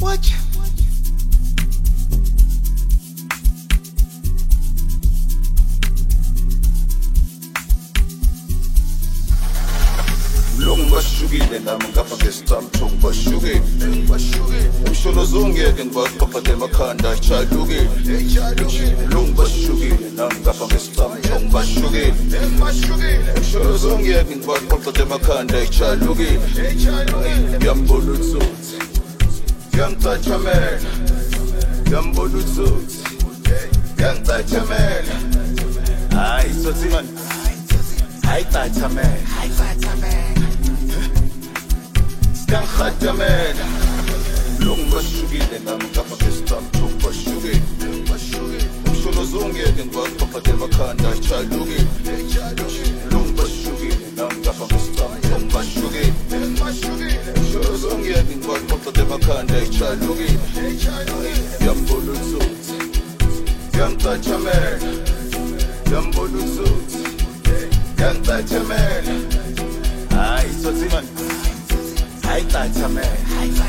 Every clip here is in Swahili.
Bashukile nami ngapha ngesicamthungu bashukile emshono zongeke ngibaqoqede emakhanda echalukile lungu bashukile nami ngapha ngesicamthungu bashukile emshono zongeke ngibaqoqede emakhanda echalukile yambona uthuthi yangicathamela yambona uthuthi yangicathamela hayi sothimani hayi cathamela Khadamela Lungu bashukile nami ngapha ngesicamthungu bashukile umshono zongeke ngibaqoqede emakhanda echalukile Lungu bashukile nami ngapha ngesicamthungu bashukile umshono zongeke ngibaqoqede emakhanda echalukile yambona uthuthi yangicathamela yambona uthuthi yangicathamela hayi sothimani Hayi cathamela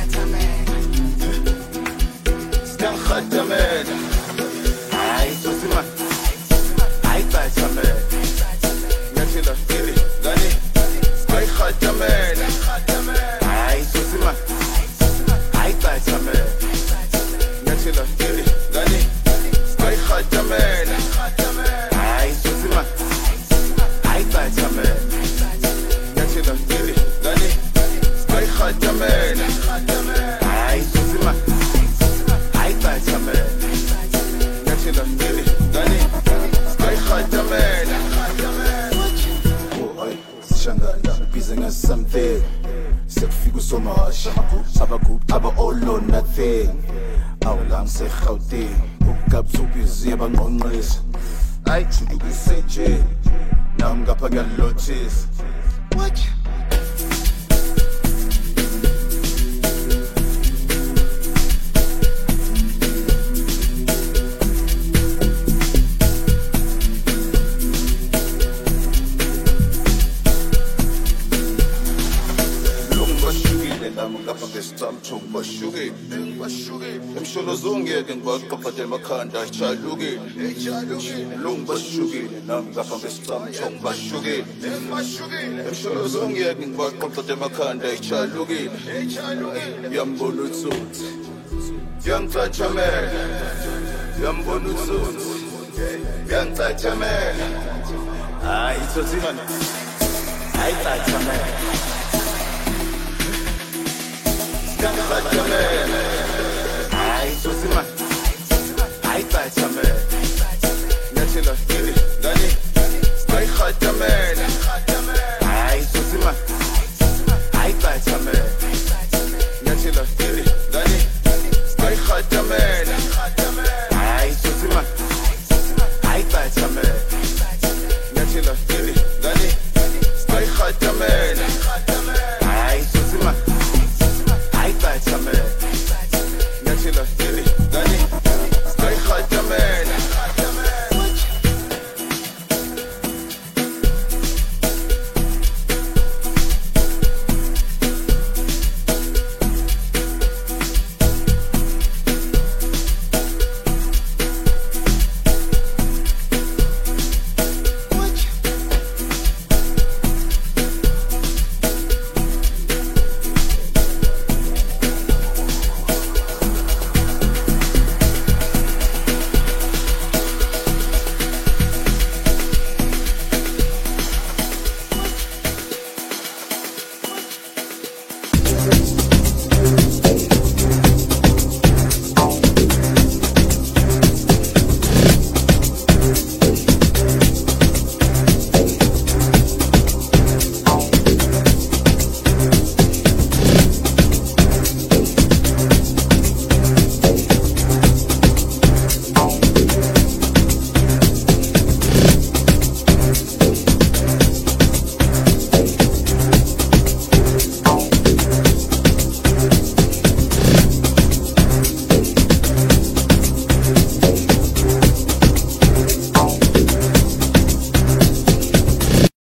Siyangicathamela Hayi sosimani Hayi cathamela Ngiyathela ngili ngani Hayi cathamela Hayi sosimani Hayi cathamela Ngiyathela ngili ngani Hayi cathamela Hayi sosimani Hayi cathamela Ngiyathela ngili ngani Khadamela hayi sisima hayi cathamela yathela ngili ngani hayi khadamela oh hayi sishangana busy nga something sekufika usomasha abagroup aba all or nothing awulang seGauteng ukugabuthubizi yabangqonqisa hayi juluka nje nami ngapha ngiyalothisa what ngapha ngesicamthungu bashukile emshono zongeke ngibaqoqede emakhanda echalukile lungu bashukile nami ngapha ngesicamthungu bashukile emshono zongeke ngibaqoqede emakhanda echalukile yambona uthuthi yangicathamela yambona uthuthi yangicathamela hayi sothimani hayi cathamela Khadamela